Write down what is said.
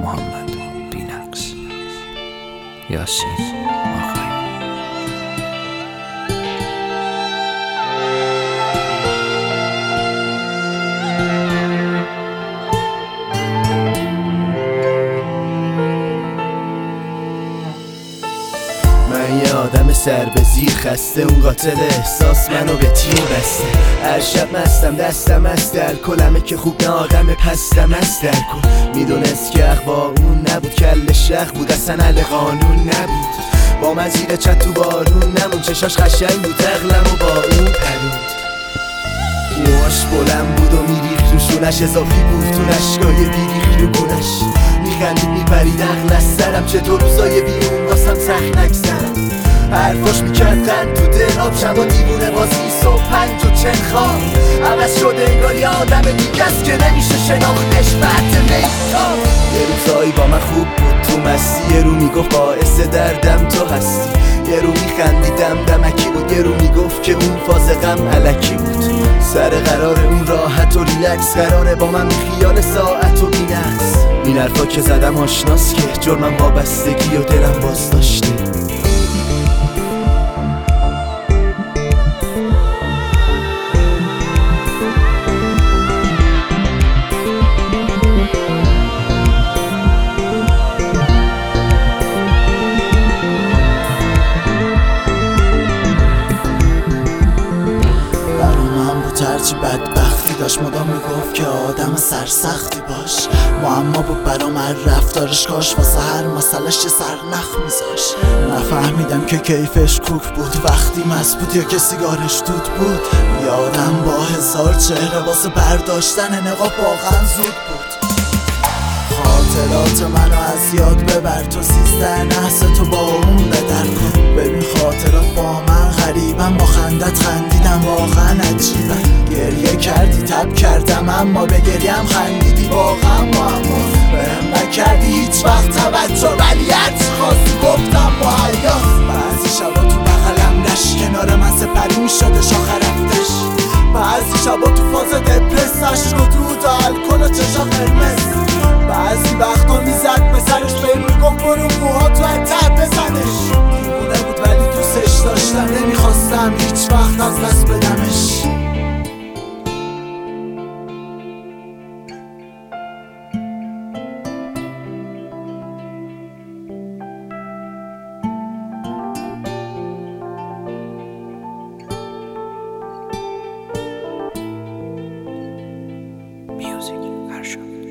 محمد بی‌نقص. یاسین آقایی. من یه آدم سر به زیر خسته، اون قاتل احساس منو به تیر بسته. هر شب مستم دستم از الکلمه که خوب نه آدم پستم از الکل. میدونست که اخوا اون نبود، کل شخ بود اصلا اهل قانون نبود. با من زیر چت تو بارون نمون، چشاش قشنگ بود اغلم و با اون پرود. موهاش بلند بود و میریخت روشونش، اضافی بود تو نشگاه بیریخت رو گونش. میخندید میپرید عقل از سرم، چطور روزای بیرون واسم سخت نگذرم. حرفاش میکرد قند تو دل، آب شبا دیوونه بازی صبح 5 و چند خواب. عوض شده انگار یه آدم دیگه است که نمیشه شناختش بعد میتاب. یه روزایی با من خوب بود تو مستی، یه رو میگفت باعث دردم تو هستی. یه رو میخندیدم دمکی بود، یه رو میگفت که اون فاز غم علکی بود. سر قرار اون راحت و ریلکس، قراره با من خیال ساعت و بی‌نقص. این حرفا که زدم آشناست که جرمم وابستگی و دلم باز داشته. هرچی بدبختی داشت مدام میگفت که آدم سرسختی باش. معما بود برام هر رفتارش، کاش واسه هر مسئلهش یه سرنخ میذاش. نفهمیدم که کیفش کوک بود وقتی مست بود یا که سیگارش دود بود. یادم با 1000 چهره واسه برداشتن نقاب واقعا زود بود. خاطرات منو از یاد ببر، تو 13 نحس تو با اون بدر کن. ببین خاطرات با من غریبم، با خندت خندیدم واقعا عجیبم. گریه کردی تب کردم اما به گریم خندیدی واقعا معما. بهم نکردی هیچ وقت توجه ولی هرچی خواستی گفتم مهیاس. بعضی شبا تو بغلم داشت کنار من سپری میشده شاخ رفتش. بعضی شبا تو فاز دپرسش رو دود و الکل و چشا قرمز. بعضی وقتا میزد به سرش بهم میگفت برو موها تو ته بزنش. دیوونه بود ولی دوستش داشتم، نمیخواستم هیچ وقت از دست بدمش. میوزیک هر شب.